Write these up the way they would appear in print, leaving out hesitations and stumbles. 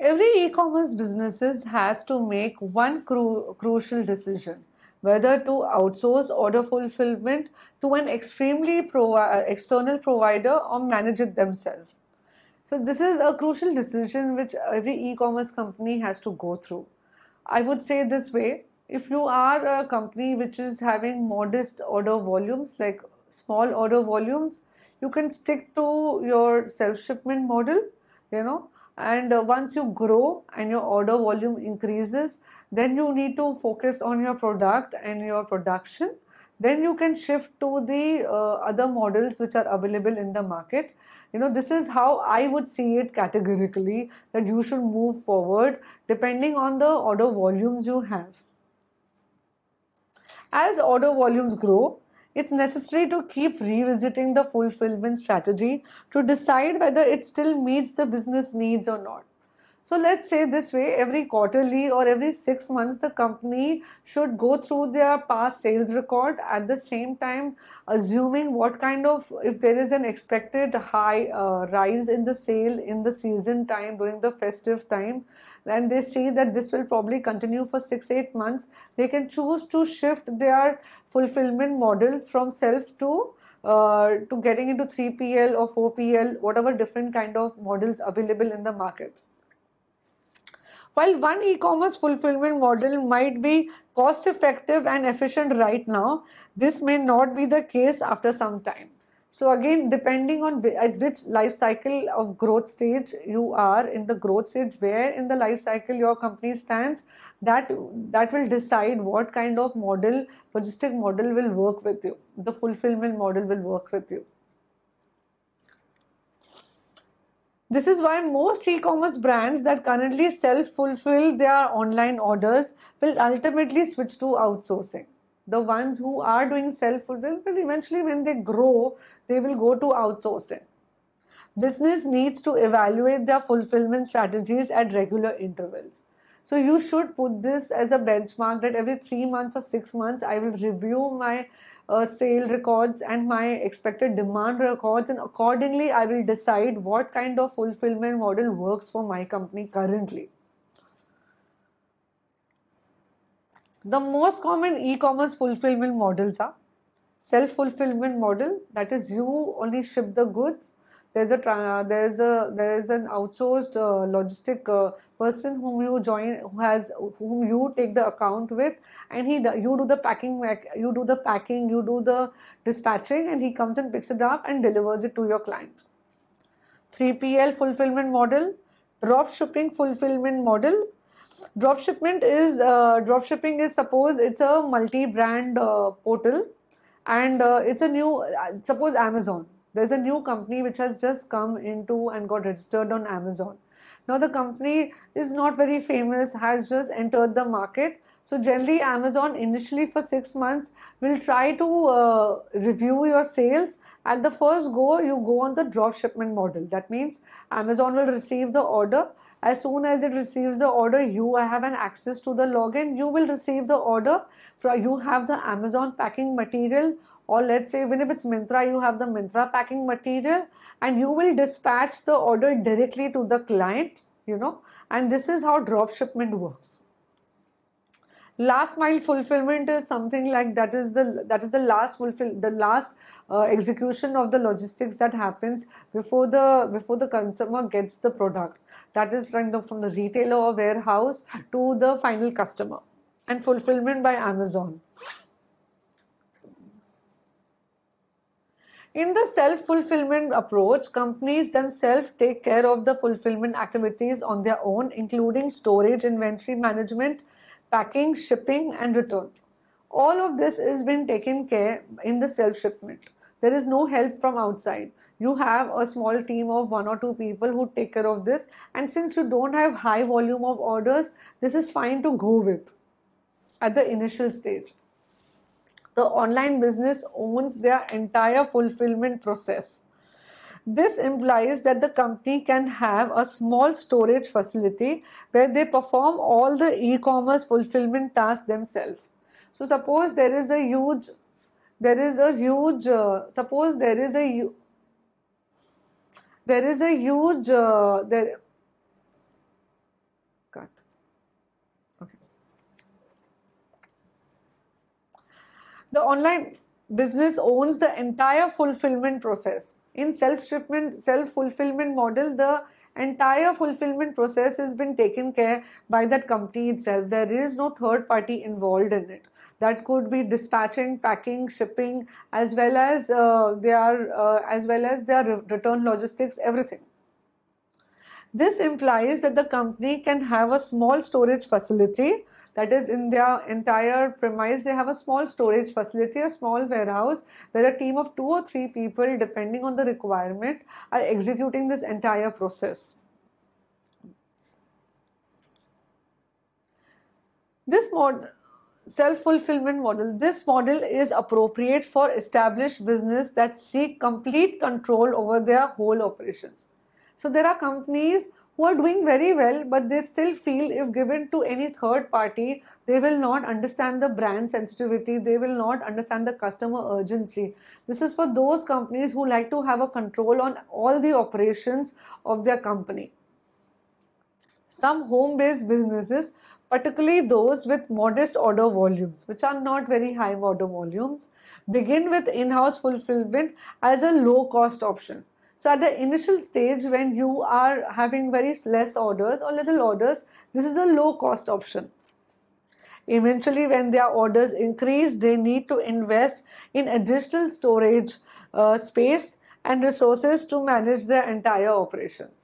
Every e-commerce businesses has to make one crucial decision, whether to outsource order fulfillment to an extremely external provider or manage it themselves. So this is a crucial decision which every e-commerce company has to go through. I would say this way, if you are a company which is having modest order volumes, like small order volumes, you can stick to your self-shipment model, you know, and once you grow and your order volume increases, then you need to focus on your product and your production. Then you can shift to the other models which are available in the market. This is how I would see it categorically, that you should move forward depending on the order volumes you have. As order volumes grow, it's necessary to keep revisiting the fulfillment strategy to decide whether it still meets the business needs or not. So let's say this way, every quarterly or every 6 months, the company should go through their past sales record, at the same time assuming what kind of, if there is an expected high rise in the sale in the season time during the festive time, and they see that this will probably continue for 6-8 months, they can choose to shift their fulfillment model from self to getting into 3PL or 4PL, whatever different kind of models available in the market. While one e-commerce fulfillment model might be cost effective and efficient right now, this may not be the case after some time. So again, depending on at which life cycle of growth stage you are, in the growth stage, where in the life cycle your company stands, that will decide what kind of model, logistic model will work with you. The fulfillment model will work with you. This is why most e-commerce brands that currently self-fulfill their online orders will ultimately switch to outsourcing. The ones who are doing self-fulfill will eventually, when they grow, they will go to outsourcing. Business needs to evaluate their fulfillment strategies at regular intervals. So you should put this as a benchmark that every 3 months or 6 months, I will review my sale records and my expected demand records, and accordingly I will decide what kind of fulfillment model works for my company currently. The most common e-commerce fulfillment models are self-fulfillment model, that is you only ship the goods. There's an outsourced logistic person whom you join, whom you take the account with, and you do the packing, you do the dispatching, and he comes and picks it up and delivers it to your client. 3PL fulfillment model, drop shipping fulfillment model. Dropshipping is, suppose it's a multi-brand portal, and it's a new, suppose Amazon. There's a new company which has just come into and got registered on Amazon. Now the company is not very famous, has just entered the market. So generally Amazon initially for 6 months will try to review your sales. At the first go, you go on the drop shipment model. That means Amazon will receive the order. As soon as it receives the order, you have an access to the login. You will receive the order. You have the Amazon packing material, or let's say even if it's Myntra, you have the Myntra packing material, and you will dispatch the order directly to the client, and this is how drop shipment works. Last mile fulfillment is something like that is the last execution of the logistics that happens before the consumer gets the product. That is from the retailer or warehouse to the final customer, and fulfillment by Amazon. In the self-fulfillment approach, companies themselves take care of the fulfillment activities on their own, including storage, inventory management, packing, shipping, and returns. All of this is being taken care in the self-shipment. There is no help from outside. You have a small team of 1 or 2 people who take care of this, and since you don't have high volume of orders, this is fine to go with at the initial stage. The online business owns their entire fulfillment process. This implies that the company can have a small storage facility where they perform all the e-commerce fulfillment tasks themselves. So suppose there is a huge The online business owns the entire fulfillment process. In self-fulfillment model, the entire fulfillment process has been taken care by that company itself. There is no third party involved in it. That could be dispatching, packing, shipping, as well as their return logistics, everything. This implies that the company can have a small storage facility, that is, in their entire premise they have a small storage facility, a small warehouse where a team of 2 or 3 people, depending on the requirement, are executing this entire process. This self-fulfillment model, this model is appropriate for established business that seek complete control over their whole operations. So there are companies who are doing very well, but they still feel if given to any third party, they will not understand the brand sensitivity, they will not understand the customer urgency. This is for those companies who like to have a control on all the operations of their company. Some home-based businesses, particularly those with modest order volumes, which are not very high order volumes, begin with in-house fulfillment as a low-cost option. So at the initial stage, when you are having very less orders or little orders, this is a low-cost option. Eventually, when their orders increase, they need to invest in additional storage space and resources to manage their entire operations.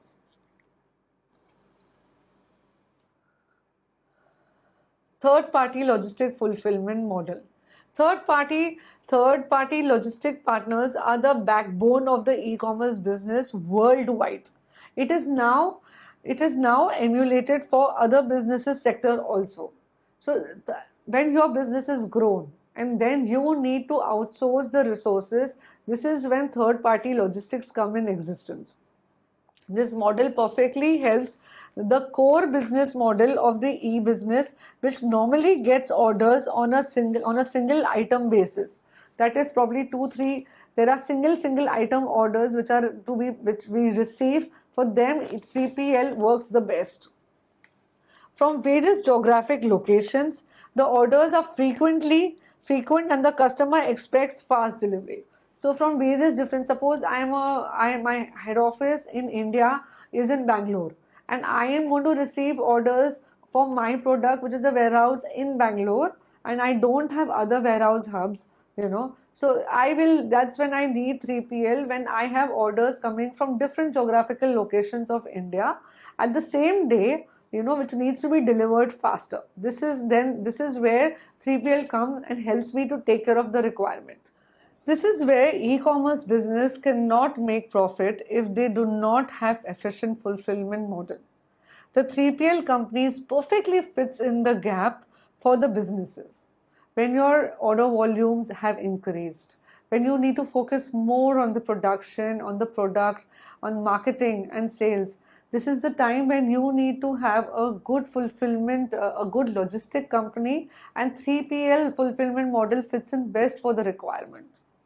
Third-party logistic fulfillment model. Third-party logistic partners are the backbone of the e-commerce business worldwide. It is now emulated for other businesses sector also. So when your business is grown and then you need to outsource the resources, this is when third-party logistics come in existence. This model perfectly helps the core business model of the e-business, which normally gets orders on a single item basis. That is probably 2-3. There are single item orders which we receive. For them, 3PL works the best. From various geographic locations, the orders are frequent and the customer expects fast delivery. So from various different, suppose my head office in India is in Bangalore, and I am going to receive orders for my product, which is a warehouse in Bangalore, and I don't have other warehouse hubs, So that's when I need 3PL, when I have orders coming from different geographical locations of India at the same day, which needs to be delivered faster. This is where 3PL comes and helps me to take care of the requirement. This is where e-commerce business cannot make profit if they do not have efficient fulfillment model. The 3PL companies perfectly fits in the gap for the businesses. When your order volumes have increased, when you need to focus more on the production, on the product, on marketing and sales, this is the time when you need to have a good fulfillment, a good logistic company, and 3PL fulfillment model fits in best for the requirement.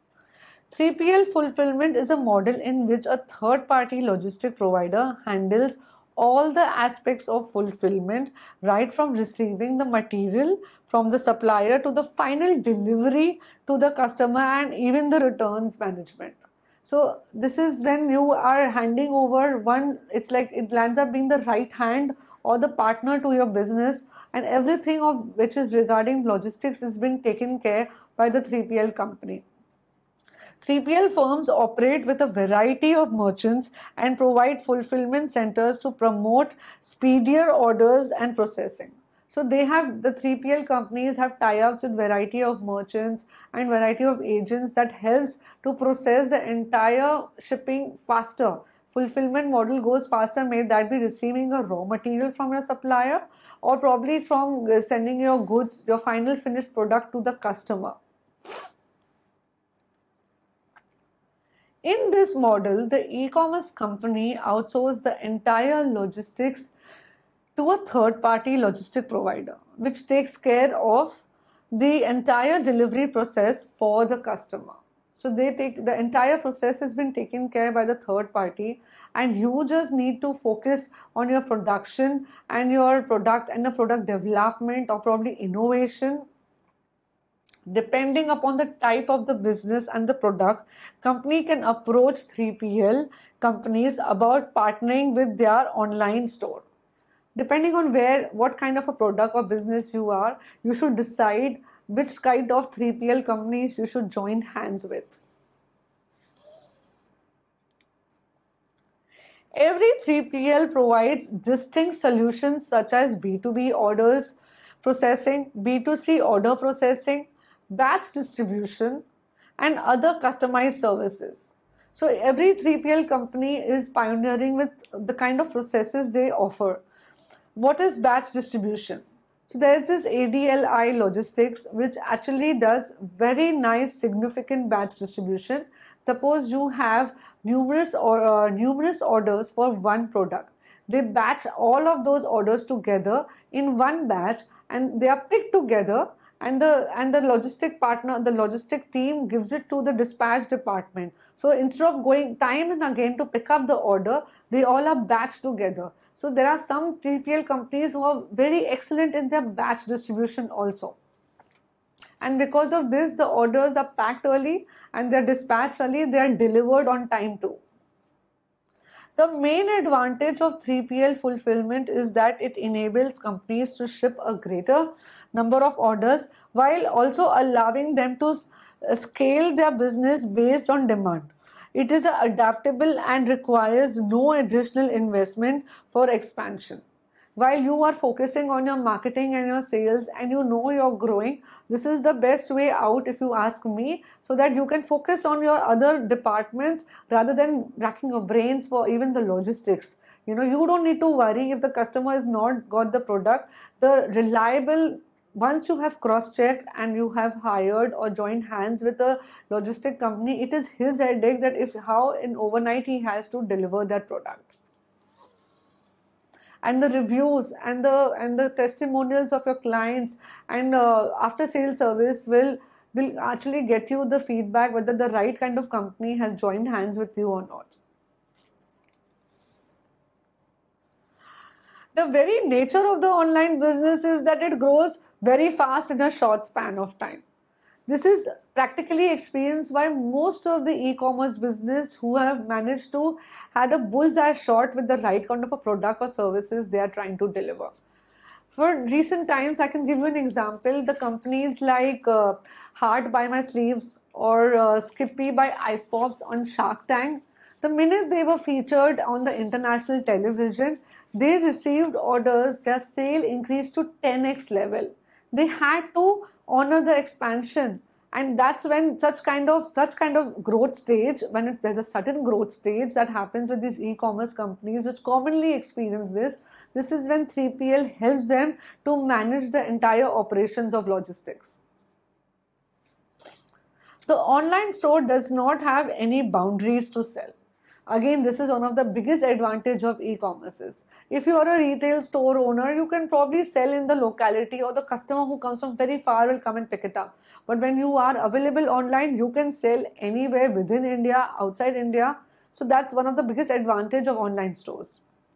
3PL fulfillment is a model in which a third-party logistic provider handles all the aspects of fulfillment, right from receiving the material from the supplier to the final delivery to the customer and even the returns management. So this is when you are handing over it's like it lands up being the right hand or the partner to your business, and everything of which is regarding logistics is being taken care by the 3PL company. 3PL firms operate with a variety of merchants and provide fulfillment centers to promote speedier orders and processing. So the 3PL companies have tie-ups with variety of merchants and variety of agents that helps to process the entire shipping faster. Fulfillment model goes faster, may that be receiving a raw material from your supplier or probably from sending your goods, your final finished product to the customer. In this model, the e-commerce company outsources the entire logistics to a third-party logistic provider, which takes care of the entire delivery process for the customer. So the entire process has been taken care by the third party, and you just need to focus on your production and your product and the product development or probably innovation Depending upon the type of the business and the product, company can approach 3PL companies about partnering with their online store. Depending on what kind of a product or business you are, you should decide which kind of 3PL companies you should join hands with. Every 3PL provides distinct solutions such as B2B orders processing, B2C order processing, batch distribution, and other customized services. So every 3PL company is pioneering with the kind of processes they offer. What is batch distribution? So there is this ADLI Logistics, which actually does very nice significant batch distribution. Suppose you have numerous orders for one product. They batch all of those orders together in one batch, and they are picked together, and the logistic partner, the logistic team gives it to the dispatch department. So instead of going time and again to pick up the order, they all are batched together. So there are some 3PL companies who are very excellent in their batch distribution also. And because of this, the orders are packed early and they're dispatched early, they are delivered on time too. The main advantage of 3PL fulfillment is that it enables companies to ship a greater number of orders while also allowing them to scale their business based on demand. It is adaptable and requires no additional investment for expansion. While you are focusing on your marketing and your sales and you know you're growing, this is the best way out if you ask me, so that you can focus on your other departments rather than racking your brains for even the logistics. You don't need to worry if the customer has not got the product. Once you have cross-checked and you have hired or joined hands with a logistic company, it is his headache that how in overnight he has to deliver that product. And the reviews and the testimonials of your clients and after sales service will actually get you the feedback whether the right kind of company has joined hands with you or not. The very nature of the online business is that it grows very fast in a short span of time. This is practically experienced by most of the e-commerce business who have managed to had a bullseye shot with the right kind of a product or services they are trying to deliver. For recent times, I can give you an example. The companies like Heart by My Sleeves or Skippy by Ice Pops on Shark Tank, the minute they were featured on the international television, they received orders, their sale increased to 10x level. They had to honor the expansion, and that's when such kind of growth stage, when there's a sudden growth stage that happens with these e-commerce companies which commonly experience this is when 3PL helps them to manage the entire operations of logistics. The online store does not have any boundaries to sell. Again, this is one of the biggest advantage of e-commerces. If you are a retail store owner, you can probably sell in the locality, or the customer who comes from very far will come and pick it up. But when you are available online, you can sell anywhere within India, outside India. So that's one of the biggest advantage of online stores.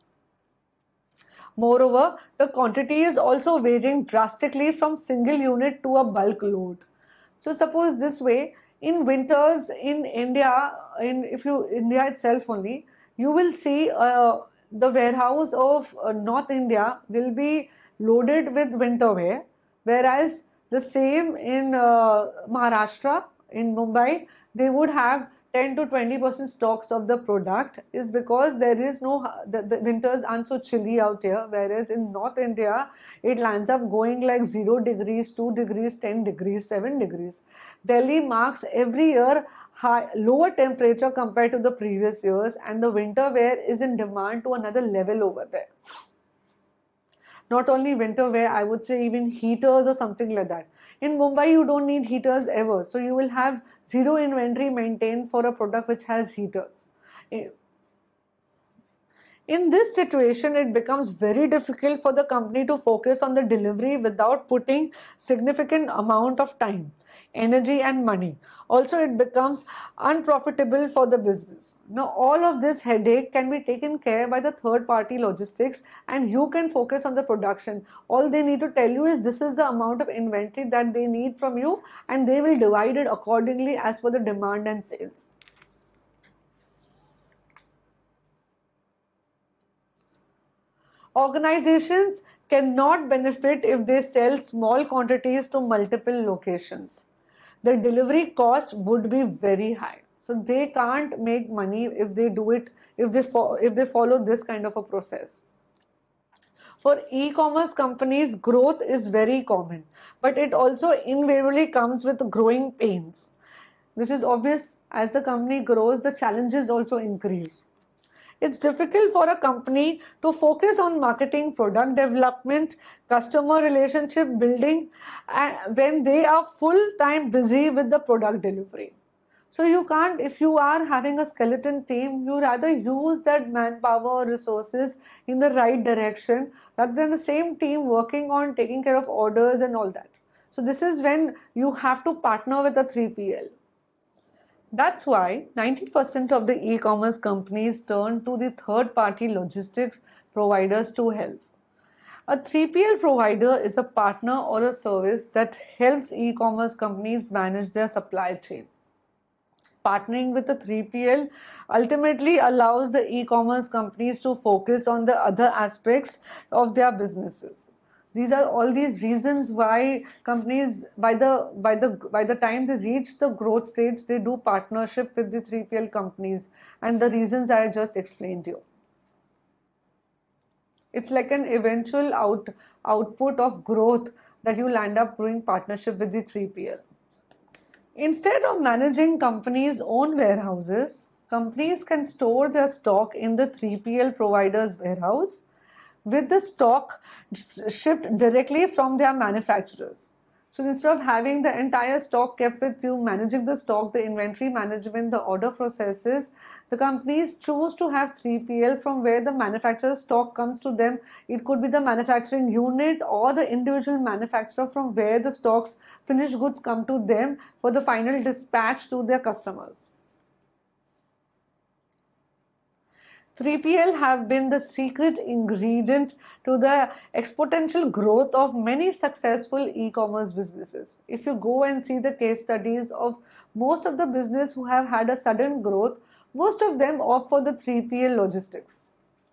Moreover, the quantity is also varying drastically from single unit to a bulk load. So suppose this way, in winters in India, India itself only, you will see the warehouse of North India will be loaded with winter wear, whereas the same in Maharashtra, in Mumbai, they would have 10 to 20% stocks of the product, is because there is the winters aren't so chilly out here, whereas in North India, it lands up going like 0 degrees, 2 degrees, 10 degrees, 7 degrees. Delhi marks every year lower temperature compared to the previous years, and the winter wear is in demand to another level over there. Not only winter wear, I would say even heaters or something like that. In Mumbai, you don't need heaters ever. So you will have zero inventory maintained for a product which has heaters. In this situation, it becomes very difficult for the company to focus on the delivery without putting significant amount of time. energy and money. Also, it becomes unprofitable for the business. Now, all of this headache can be taken care by the third party logistics, and you can focus on the production. All they need to tell you is this is the amount of inventory that they need from you, and they will divide it accordingly as per the demand and sales. Organizations cannot benefit if they sell small quantities to multiple locations. The delivery cost would be very high. So they can't make money if they do it, if they follow this kind of a process. For e-commerce companies, growth is very common, but it also invariably comes with growing pains. This is obvious. As the company grows, the challenges also increase. It's difficult for a company to focus on marketing, product development, customer relationship building when they are full-time busy with the product delivery. So you can't, if you are having a skeleton team, you rather use that manpower or resources in the right direction rather than the same team working on taking care of orders and all that. So this is when you have to partner with a 3PL. That's why 90% of the e-commerce companies turn to the third-party logistics providers to help. A 3PL provider is a partner or a service that helps e-commerce companies manage their supply chain. Partnering with a 3PL ultimately allows the e-commerce companies to focus on the other aspects of their businesses. These are all these reasons why companies, by the time they reach the growth stage, they do partnership with the 3PL companies, and the reasons I just explained to you. It's like an eventual output of growth that you'll end up doing partnership with the 3PL. Instead of managing companies' own warehouses, companies can store their stock in the 3PL provider's warehouse, with the stock shipped directly from their manufacturers. So instead of having the entire stock kept with you, managing the stock, the inventory management, the order processes, the companies choose to have 3PL from where the manufacturer's stock comes to them. It could be the manufacturing unit or the individual manufacturer from where the stocks, finished goods come to them for the final dispatch to their customers. 3PL have been the secret ingredient to the exponential growth of many successful e-commerce businesses. If you go and see the case studies of most of the business who have had a sudden growth, most of them opt for the 3PL logistics.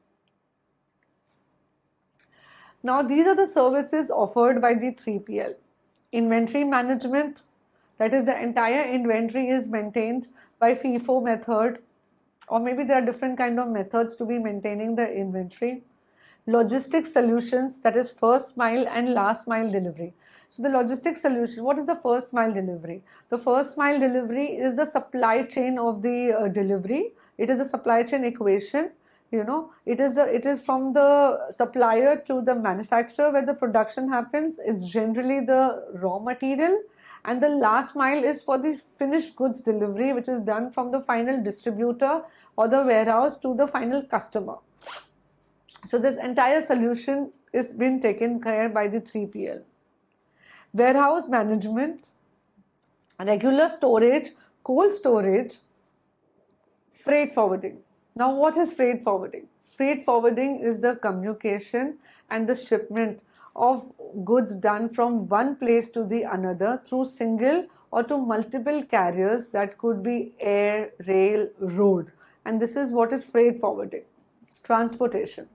Now, these are the services offered by the 3PL. Inventory management, that is the entire inventory is maintained by FIFO method, or maybe there are different kind of methods to be maintaining the inventory. Logistics solutions, that is first mile and last mile delivery. So the logistics solution, what is the first mile delivery? The first mile delivery is the supply chain of the delivery. It is a supply chain equation. It is from the supplier to the manufacturer where the production happens. It's generally the raw material. And the last mile is for the finished goods delivery, which is done from the final distributor or the warehouse to the final customer. So this entire solution is being taken care by the 3PL. Warehouse management, regular storage, cold storage, freight forwarding. Now, what is freight forwarding? Freight forwarding is the communication and the shipment of goods done from one place to the another through single or to multiple carriers, that could be air, rail, road. And this is what is freight forwarding. Transportation.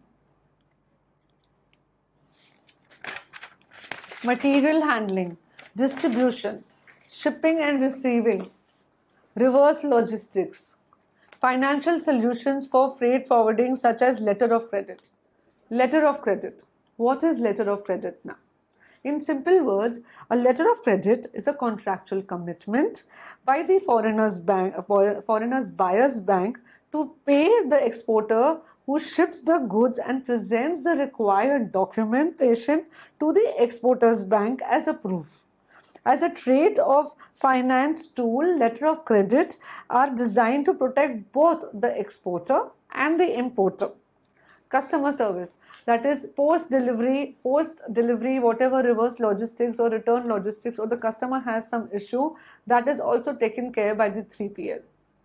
Material handling, distribution, shipping and receiving, reverse logistics, financial solutions for freight forwarding such as letter of credit. Letter of credit. What is letter of credit now? In simple words, a letter of credit is a contractual commitment by the foreigner's buyer's bank to pay the exporter who ships the goods and presents the required documentation to the exporter's bank as a proof. As a trade of finance tool, letter of credit are designed to protect both the exporter and the importer. Customer service, that is post delivery, whatever reverse logistics or return logistics, or the customer has some issue, that is also taken care by the 3PL.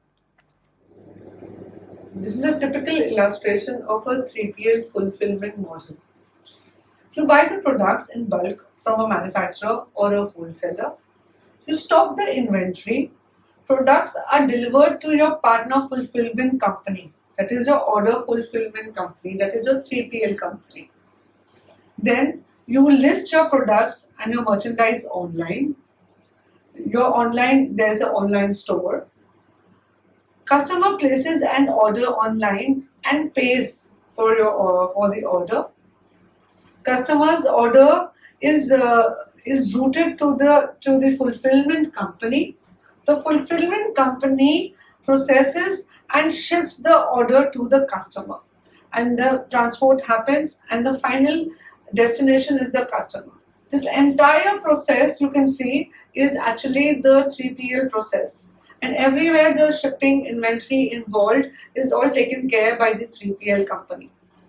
This is a typical illustration of a 3PL fulfillment model. You buy the products in bulk from a manufacturer or a wholesaler. You stock the inventory. Products are delivered to your partner fulfillment company. That is your order fulfillment company. That is your 3PL company. Then you list your products and your merchandise online. There's an online store. Customer places an order online and pays for the order. Customer's order is routed to the fulfillment company. The fulfillment company processes and ships the order to the customer, and the transport happens, and the final destination is the customer. This entire process, you can see, is actually the 3PL process. And everywhere the shipping inventory involved is all taken care by the 3PL company.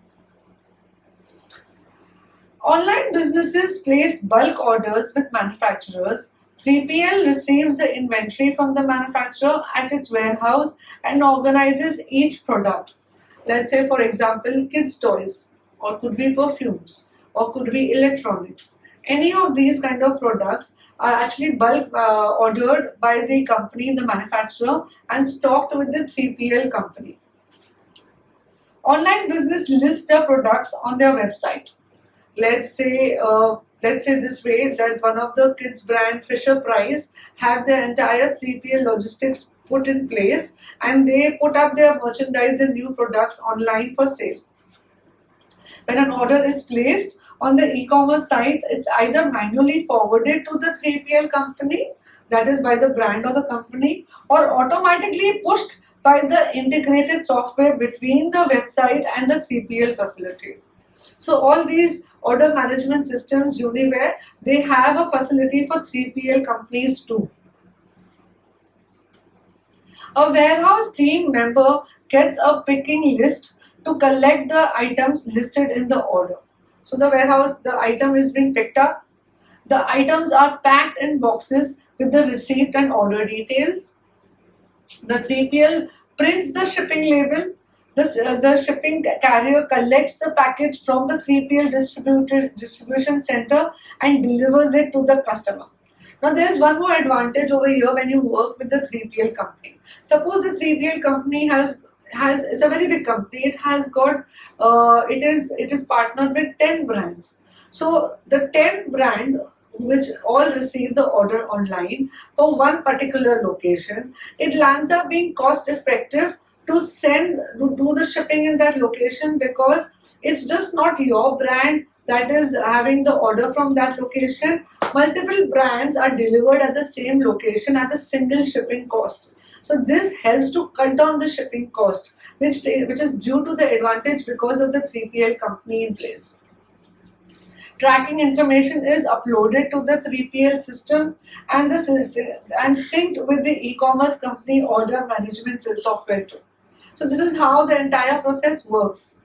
Online businesses place bulk orders with manufacturers. 3PL receives the inventory from the manufacturer at its warehouse and organizes each product. Let's say, for example, kids' toys, or could be perfumes, or could be electronics. Any of these kind of products are actually bulk ordered by the company, the manufacturer, and stocked with the 3PL company. Online business lists their products on their website. Let's say this way, that one of the kids brand, Fisher Price, have their entire 3PL logistics put in place, and they put up their merchandise and new products online for sale. When an order is placed on the e-commerce sites, it's either manually forwarded to the 3PL company, that is by the brand or the company, or automatically pushed by the integrated software between the website and the 3PL facilities. So all these order management systems, Uniware, they have a facility for 3PL companies too. A warehouse team member gets a picking list to collect the items listed in the order. So the item is being picked up. The items are packed in boxes with the receipt and order details. The 3PL prints the shipping label. The shipping carrier collects the package from the 3PL distribution center and delivers it to the customer. Now there's one more advantage over here when you work with the 3PL company. Suppose the 3PL company it's a very big company. It has got it is partnered with 10 brands. So the 10 brand, which all receive the order online for one particular location, it lands up being cost effective to do the shipping in that location, because it's just not your brand that is having the order from that location. Multiple brands are delivered at the same location at a single shipping cost. So this helps to cut down the shipping cost, which is due to the advantage because of the 3PL company in place. Tracking information is uploaded to the 3PL system and synced with the e-commerce company order management software too. So this is how the entire process works.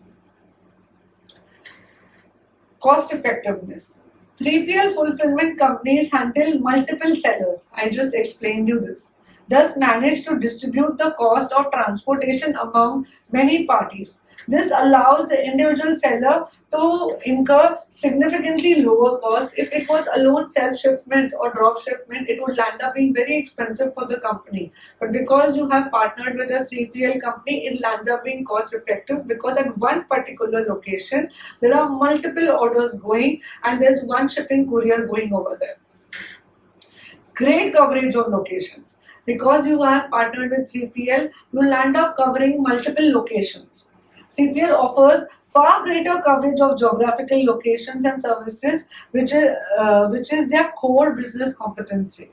Cost effectiveness. 3PL fulfillment companies handle multiple sellers. I just explained you this. Thus manage to distribute the cost of transportation among many parties. This allows the individual seller to incur significantly lower costs. If it was alone self-shipment or drop shipment, it would land up being very expensive for the company. But because you have partnered with a 3PL company, it lands up being cost effective, because at one particular location, there are multiple orders going and there's one shipping courier going over there. Great coverage of locations. Because you have partnered with 3PL, you land up covering multiple locations. 3PL offers far greater coverage of geographical locations and services, which is their core business competency.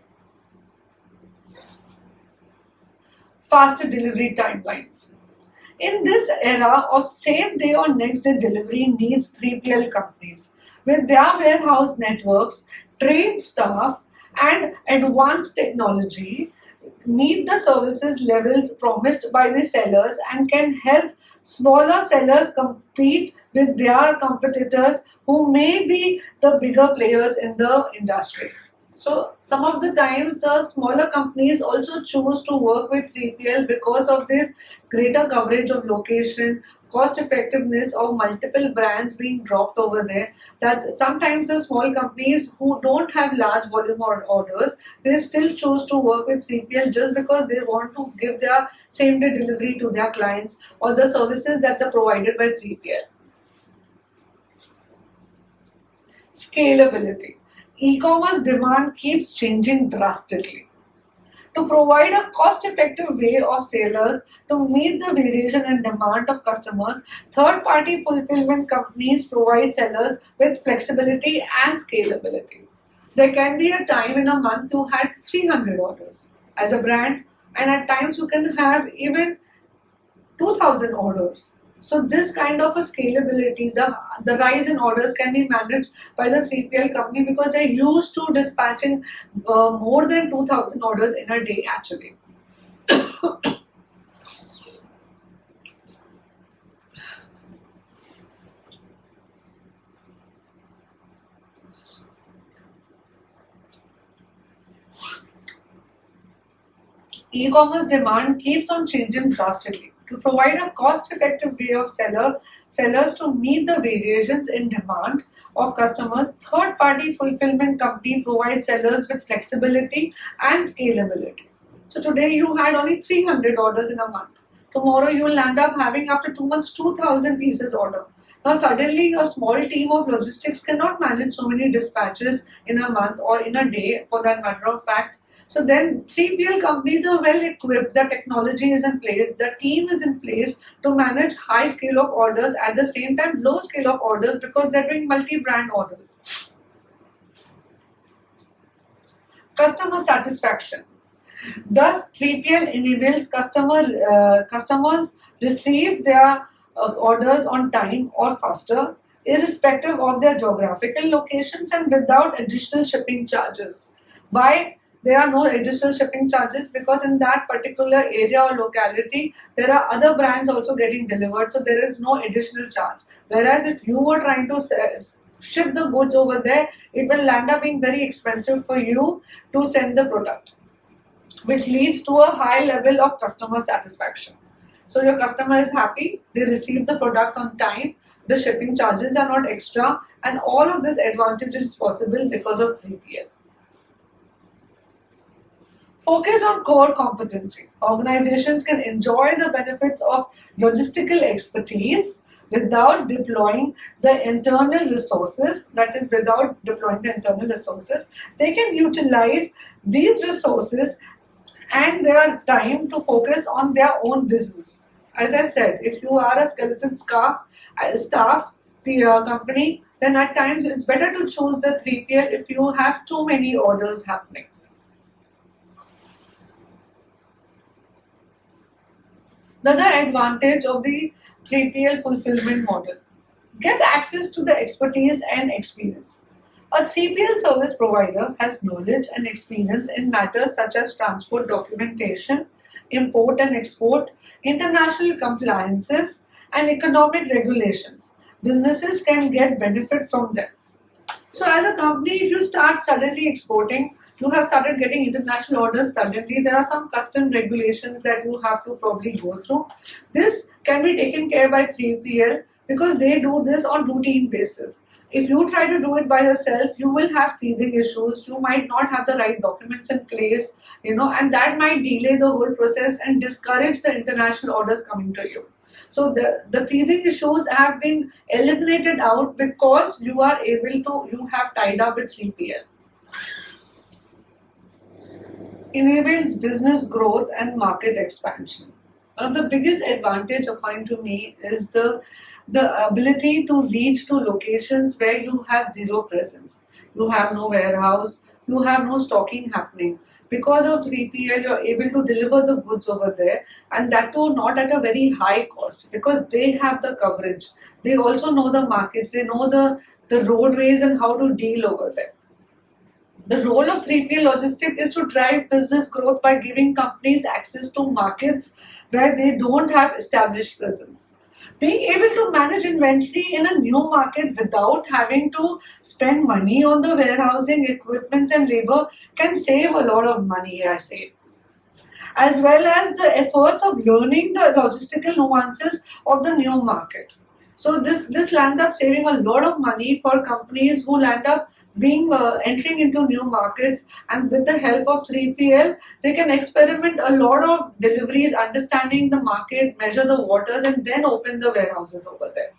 Faster delivery timelines. In this era of same day or next day delivery needs 3PL companies with their warehouse networks, trained staff and advanced technology. meet the services levels promised by the sellers and can help smaller sellers compete with their competitors who may be the bigger players in the industry. So some of the times the smaller companies also choose to work with 3PL because of this greater coverage of location, cost effectiveness of multiple brands being dropped over there. That sometimes the small companies who don't have large volume orders, they still choose to work with 3PL just because they want to give their same day delivery to their clients or the services that are provided by 3PL. Scalability. E-commerce demand keeps changing drastically. To provide a cost-effective way of sellers to meet the variation in demand of customers, third-party fulfillment companies provide sellers with flexibility and scalability. There can be a time in a month you had 300 orders as a brand, and at times you can have even 2000 orders. So this kind of a scalability, the rise in orders can be managed by the 3PL company because they're used to dispatching more than 2000 orders in a day actually. E-commerce demand keeps on changing drastically. To provide a cost-effective way of sellers to meet the variations in demand of customers, third-party fulfillment company provides sellers with flexibility and scalability. So today you had only 300 orders in a month. Tomorrow you will end up having after 2 months 2000 pieces order. Now suddenly a small team of logistics cannot manage so many dispatches in a month or in a day for that matter of fact. So then 3PL companies are well equipped, the technology is in place, the team is in place to manage high scale of orders at the same time low scale of orders because they're doing multi-brand orders. Customer satisfaction. Thus 3PL enables customers receive their orders on time or faster irrespective of their geographical locations and without additional shipping charges. Why? There are no additional shipping charges because in that particular area or locality, there are other brands also getting delivered. So there is no additional charge. Whereas if you were trying to ship the goods over there, it will end up being very expensive for you to send the product, which leads to a high level of customer satisfaction. So your customer is happy, they receive the product on time, the shipping charges are not extra, and all of this advantage is possible because of 3PL. Focus on core competency. Organizations can enjoy the benefits of logistical expertise without deploying the internal resources, that is without deploying the internal resources. They can utilize these resources and their time to focus on their own business. As I said, if you are a skeleton staff company, then at times it's better to choose the 3PL if you have too many orders happening. Another advantage of the 3PL fulfillment model. Get access to the expertise and experience. A 3PL service provider has knowledge and experience in matters such as transport documentation, import and export, international compliances, and economic regulations. Businesses can get benefit from them. So as a company, if you start suddenly exporting, you have started getting international orders suddenly, there are some custom regulations that you have to probably go through. This can be taken care by 3PL because they do this on routine basis. If you try to do it by yourself, you will have teething issues, you might not have the right documents in place, and that might delay the whole process and discourage the international orders coming to you. So the teething issues have been eliminated out because you have tied up with 3PL. Enables business growth and market expansion. One of the biggest advantage according to me is the ability to reach to locations where you have zero presence. You have no warehouse, you have no stocking happening. Because of 3PL, you're able to deliver the goods over there, and that too not at a very high cost because they have the coverage. They also know the markets, they know the roadways and how to deal over there. The role of 3PL logistics is to drive business growth by giving companies access to markets where they don't have established presence. Being able to manage inventory in a new market without having to spend money on the warehousing, equipment and labor can save a lot of money, I say. As well as the efforts of learning the logistical nuances of the new market. So this lands up saving a lot of money for companies who land up being entering into new markets, and with the help of 3PL they can experiment a lot of deliveries, understanding the market, measure the waters and then open the warehouses over there.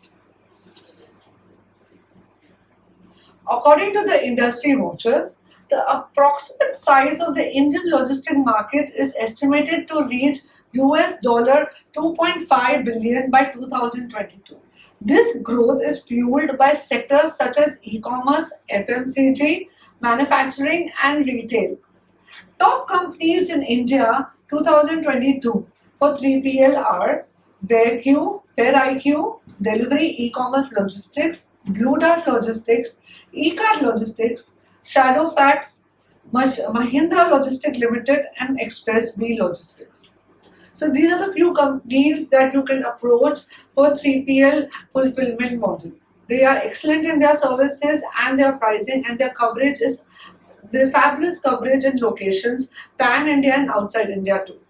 According to the industry watchers, the approximate size of the Indian logistic market is estimated to reach US $2.5 billion by 2022. This growth is fueled by sectors such as e-commerce, FMCG, manufacturing and retail. Top companies in India 2022 for 3PL are WareQ, WareIQ, Delivery E-commerce Logistics, Blue Dart Logistics, eCart Logistics, Shadowfax, Mahindra Logistics Limited and Express B Logistics. So these are the few companies that you can approach for 3PL fulfillment model. They are excellent in their services and their pricing, and their coverage is the fabulous coverage in locations pan-India and outside India too.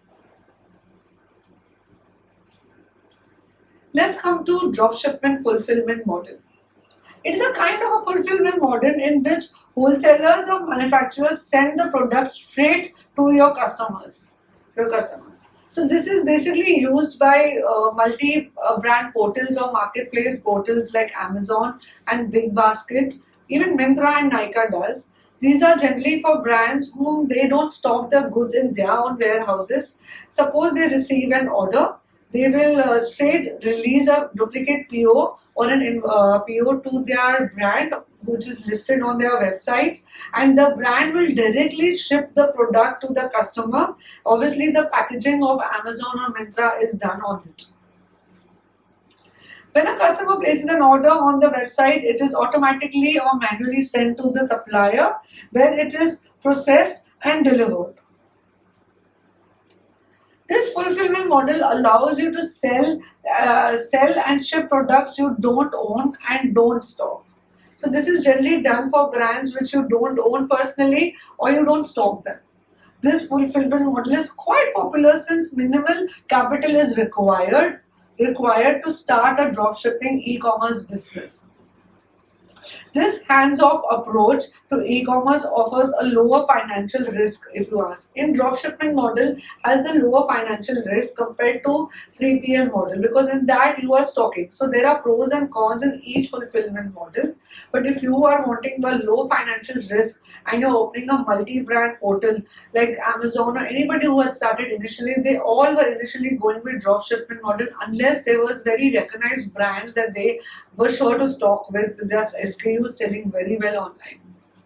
Let's come to dropshipment fulfillment model. It is a kind of a fulfillment model in which wholesalers or manufacturers send the product straight to your customers. So this is basically used by multi-brand portals or marketplace portals like Amazon and Big Basket. Even Myntra and Nykaa does. These are generally for brands whom they don't stock their goods in their own warehouses. Suppose they receive an order, they will straight release a duplicate PO or an PO to their brand which is listed on their website, and the brand will directly ship the product to the customer. Obviously the packaging of Amazon or Myntra is done on it. When a customer places an order on the website, it is automatically or manually sent to the supplier where it is processed and delivered. This fulfillment model allows you to sell and ship products you don't own and don't stock. So this is generally done for brands which you don't own personally or you don't stock them. This fulfillment model is quite popular since minimal capital is required to start a dropshipping e-commerce business. This hands-off approach to e-commerce offers a lower financial risk, if you ask. In dropshipping model has the lower financial risk compared to 3PL model, because in that you are stocking. So there are pros and cons in each fulfillment model. But if you are wanting a low financial risk and you're opening a multi-brand portal like Amazon or anybody who had started initially, they all were initially going with dropshipping model unless there was very recognized brands that they were sure to stock with their SKUs selling very well online.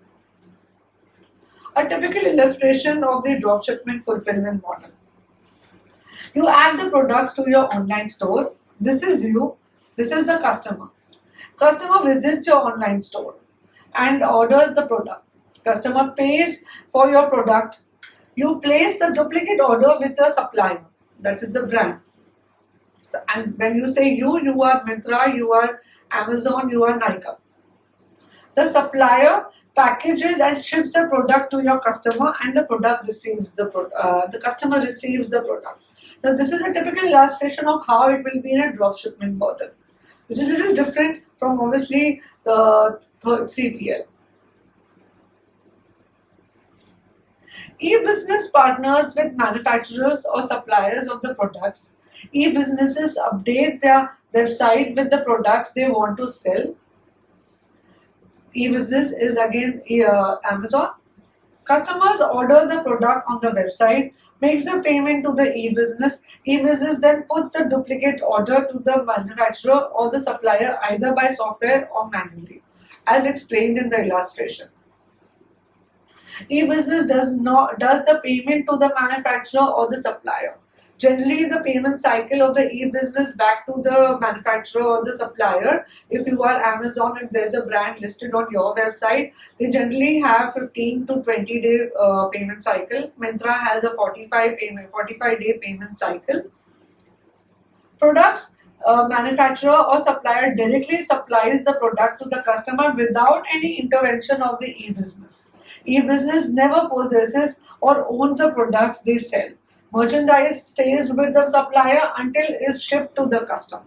A typical illustration of the dropshipment fulfillment model. You add the products to your online store. This is you. This is the customer. Customer visits your online store and orders the product. Customer pays for your product. You place the duplicate order with your supplier. That is the brand. So, and when you say you are Myntra, you are Amazon, you are Nykaa. The supplier packages and ships the product to your customer, and the product receives the customer receives the product. Now this is a typical illustration of how it will be in a dropshipment model, which is a little different from obviously the 3PL. E-business partners with manufacturers or suppliers of the products. E-businesses update their website with the products they want to sell. E-business is again Amazon. Customers order the product on the website, makes the payment to the e-business. E-business then puts the duplicate order to the manufacturer or the supplier either by software or manually, as explained in the illustration. E-business does the payment to the manufacturer or the supplier. Generally, the payment cycle of the e-business back to the manufacturer or the supplier, if you are Amazon and there's a brand listed on your website, they generally have 15 to 20 day payment cycle. Myntra has a 45-day payment cycle. Products, manufacturer or supplier directly supplies the product to the customer without any intervention of the e-business. E-business never possesses or owns the products they sell. Merchandise stays with the supplier until it is shipped to the customer.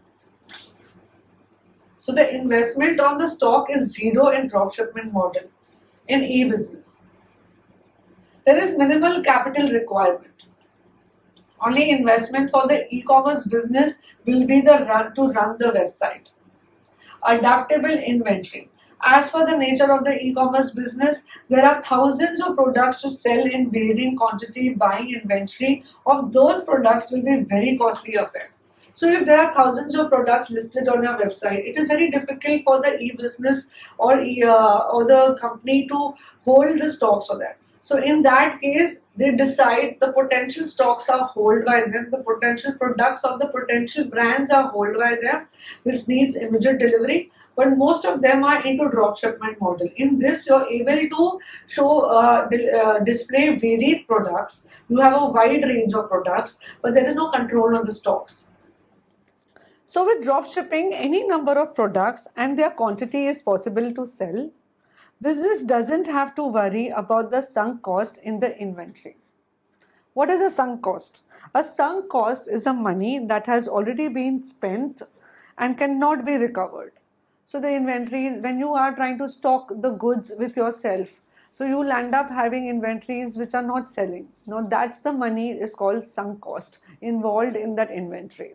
So the investment on the stock is zero in dropshipment model in e-business. There is minimal capital requirement. Only investment for the e-commerce business will be to run the website. Adaptable inventory. As for the nature of the e-commerce business, there are thousands of products to sell in varying quantity. Buying inventory of those products will be very costly affair. So if there are thousands of products listed on your website, it is very difficult for the e-business or the company to hold the stocks for that. So in that case, they decide the potential stocks are held by them, the potential products of the potential brands are held by them, which needs immediate delivery. But most of them are into dropshipment model. In this, you're able to show, display varied products. You have a wide range of products, but there is no control on the stocks. So with dropshipping, any number of products and their quantity is possible to sell. Business doesn't have to worry about the sunk cost in the inventory. What is a sunk cost? A sunk cost is a money that has already been spent and cannot be recovered. So the inventories, when you are trying to stock the goods with yourself, so you will end up having inventories which are not selling. Now that's the money is called sunk cost involved in that inventory.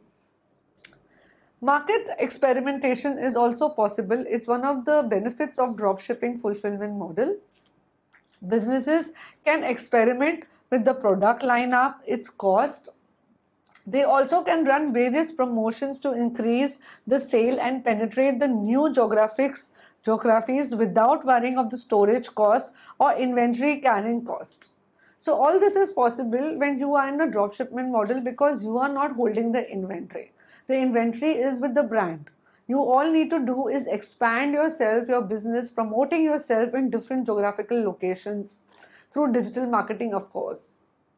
Market experimentation is also possible. It's one of the benefits of dropshipping fulfillment model. Businesses can experiment with the product lineup, its cost. They also can run various promotions to increase the sale and penetrate the new geographies without worrying of the storage cost or inventory carrying cost. So all this is possible when you are in a dropshipment model because you are not holding the inventory. The inventory is with the brand. You all need to do is expand yourself, your business, promoting yourself in different geographical locations through digital marketing, of course.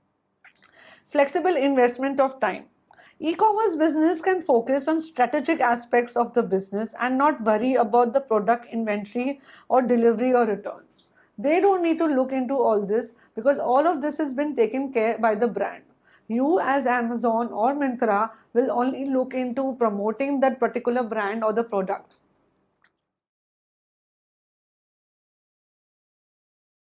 Flexible investment of time. E-commerce business can focus on strategic aspects of the business and not worry about the product inventory or delivery or returns. They don't need to look into all this because all of this has been taken care by the brand. You as Amazon or Myntra will only look into promoting that particular brand or the product.